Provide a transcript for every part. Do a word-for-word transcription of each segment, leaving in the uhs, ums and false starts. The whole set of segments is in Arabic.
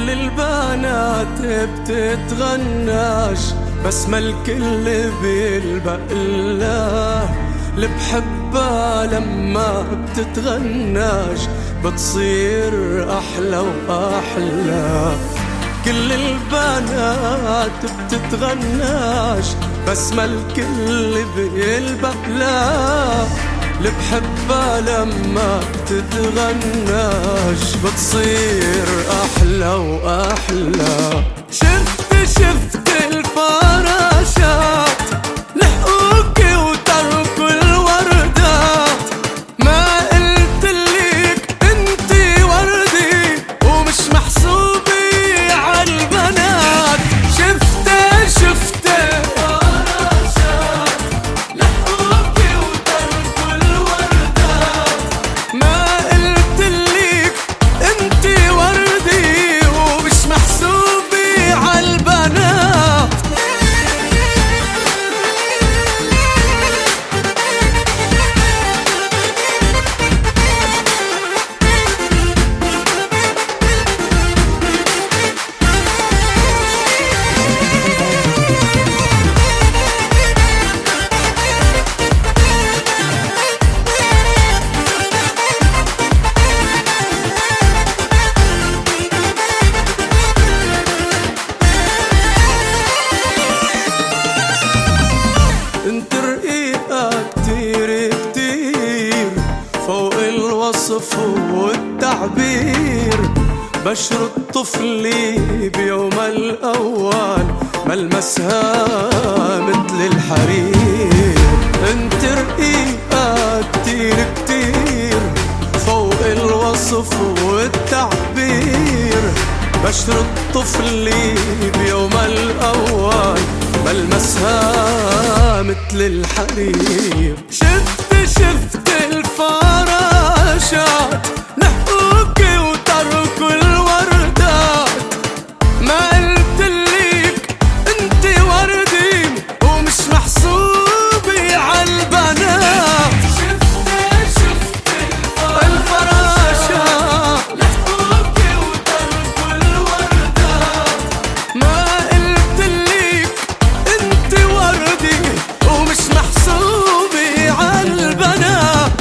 كل البنات بتتغناش بس ما الكل بيلبق لها. اللي بحبها لما بتتغناش بتصير أحلى وأحلى. كل البنات بتتغناش بس ما الكل بيلبق لها. اللي بحبها لما بتتغناش بتصير أحلى وأحلى. شفت شفت الفراشات لحقوكي وتركوا الوردات. ما قلتلك انتي وردي ومش محسوبي عالبنات. شفت شفت الفراشات لحقوكي وتركوا الوردات. ما قلتلك انتي وردي ومش محسوبي عالبنات. انت رقيقة كتير كتير فوق الوصف والتعبير. بشرة طفلي بيوم الأول ملمسها مثل الحرير. انت رقيقة كتير كتير فوق الوصف والتعبير. بشرة طفلي بيوم الأول ملمسها مثل الحرير. شفت شفت الفراشات لحقوكي وتركوا الوردات. ما قلتلك انتي وردي ومش محسوبي عالبنات. شفت شفت الفراشات لحقوكي وتركوا الوردات. ما قلتلك انتي وردي ومش محسوبي عالبنات.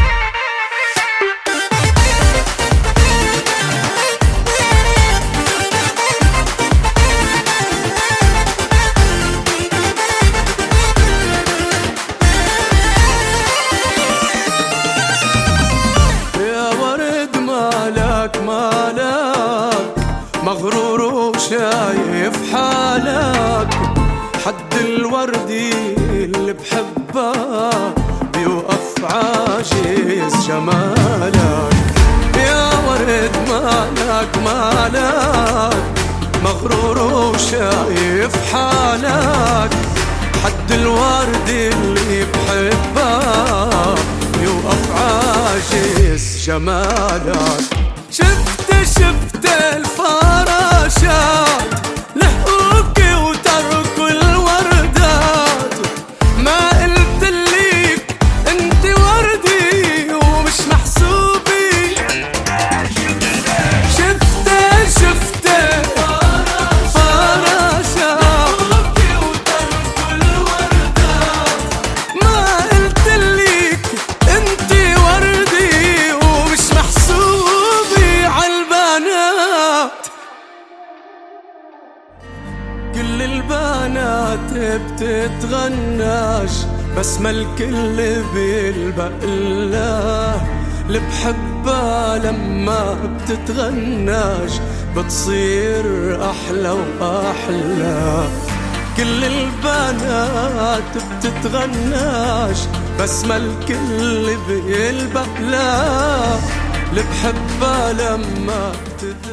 يا ورد مالك مالك مغرور وشايف حالك. حد الوردي اللي بحبها بيوقف عاجز جمالك. يا ورد مالك مالك مغرور وشايف حالك. حد الوردي اللي بحبها بيوقف عاجز جمالك. شفت شفت الفراشات لحقوكي وتركوا الوردات. ما قلتلك انتي وردي ومش محسوبي. شفت شفت فراشات لحقوكي وتركوا الوردات. ما قلتلك انتي وردي ومش محسوبي عالبنات. كل البنات بتتغناش بس ما الكل بيلبق لها. اللي بحبها لما بتتغناش بتصير أحلى وأحلى. كل البنات بتتغناش بس ما الكل بيلبق لها. اللي بحبها لما بتتغناش